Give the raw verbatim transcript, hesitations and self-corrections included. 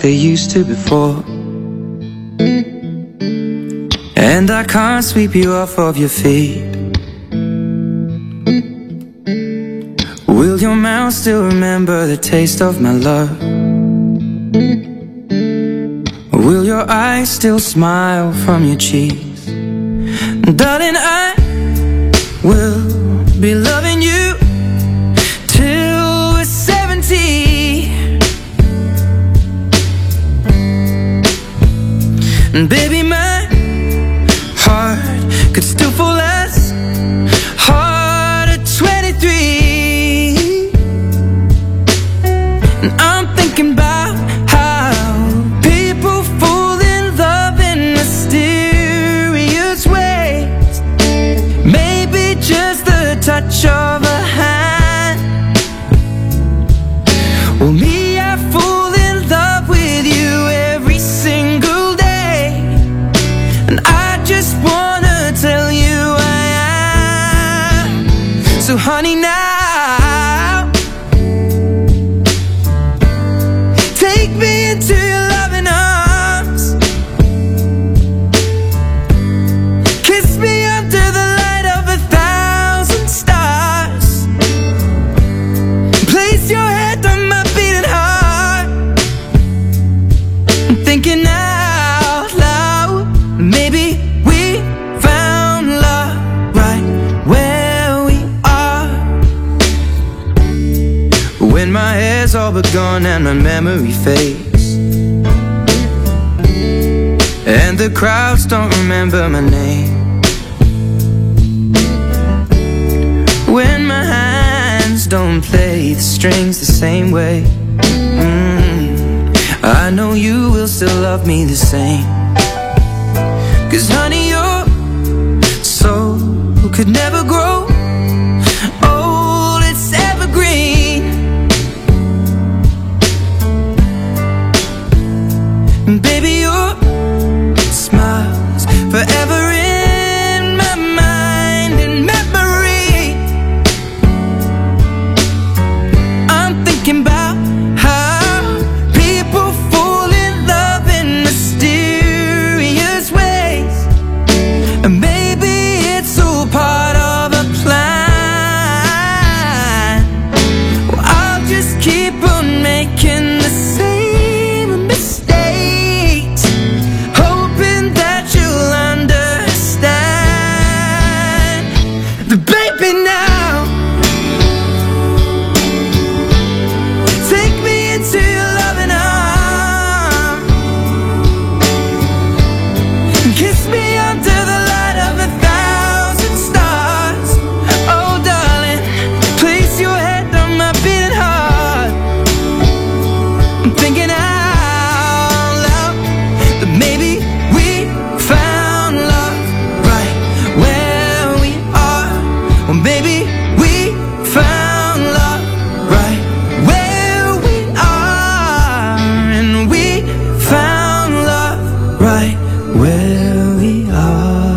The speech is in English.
they used to before. And I can't sweep you off of your feet. Will your mouth still remember the taste of my love? Will your eyes still smile from your cheeks? Darling, I will be loving you till we're seventy. And baby, my heart could still fall as hard at twenty-three. And I'm thinking about how people fall in love in mysterious ways. Maybe just the touch of a hand. Well, me, I fall in love with you every single day. And I just wanna tell you I am. So honey, now take me into your loving arms. Kiss me under the light of a thousand stars. Place your head on my beating heart. I'm thinking out loud, maybe we found love right where we are. When my hair's all but gone and my memory fades, and the crowds don't remember my name. When my hands don't play the strings the same way, mm, I know you will still love me the same. Cause honey, your soul could never grow old, it's evergreen. And baby, your smile's forever in my mind and memory. I'm thinking about how people fall in love in mysterious ways. And maybe it's all part of a plan. Well, I'll just keep on making the same mistakes, hoping that you'll understand. But baby, now take me into your loving arms. Kiss me under the light of a thousand stars. Oh darling, place your head on my beating heart. I'm thinking out loud that maybe we found love right where we are. Well, maybe we found love right where we are. And we found love right where we are.